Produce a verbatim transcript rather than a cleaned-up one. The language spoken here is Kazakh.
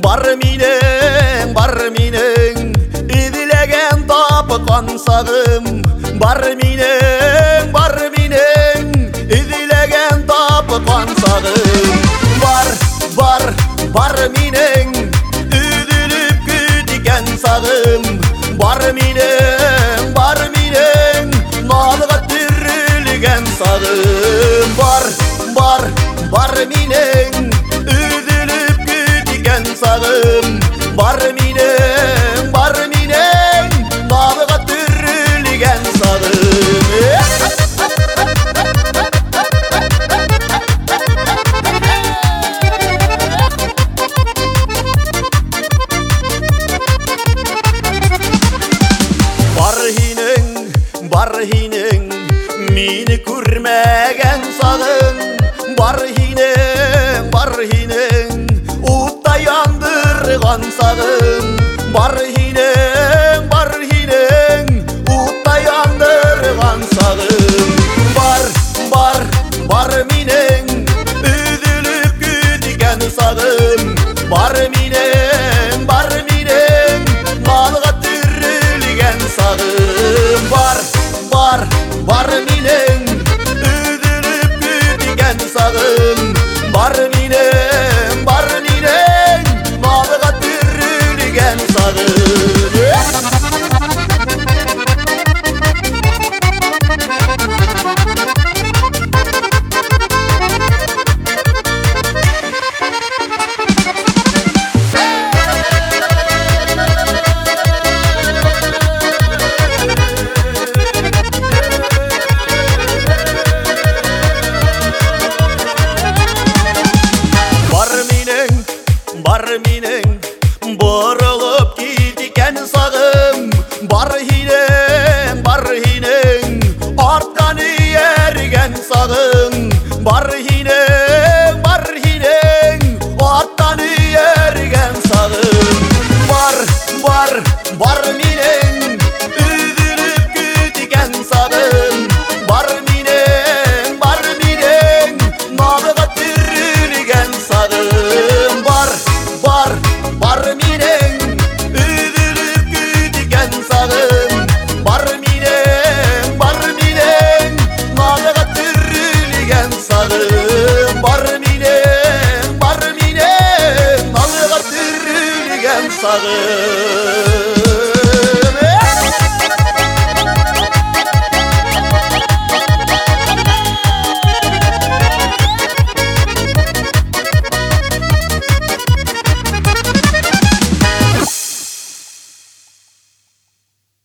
бар менің, бар менің идилеген тапқан сағым. Бар менің, бар менің идилеген тапқан сағым. Бар, бар, бар менің идиліп күткен сағым. Бар менің, бар менің налға түрілген сағым. Бар, бар, бар менің идиліп күткен сағым. Бар менің, бар менің налға түрілген сағым. Бар хинең, бар хинең мені көрмеген сағым. Бар хинең, бар хинең утта яндырған сағым. Бар хинең, бар хинең утта яндырған сағым. Бар, бар, бар менің үзіліп күткен сағым. Бар менің, бар менің малға түрілген сағым. Бар, бар, бар менің үзіліп күткен сағым. Бар менің, бар менің малға түрілген сағым. Бар менің бұрылып кеткен сағым. Бар хинең, бар хинең арттан ерген сағым. Бар хинең, бар хинең арттан ерген сағым. Бар, бар, бар менің үзіліп кеткен сағым. Бар менің, бар менің налға түрілген сағым. Бар, бар, бар менің үзіліп күткен сағым. Бар менің, бар менің налға түрілген сағым. Бар менің, бар менің налға түрілген сағым.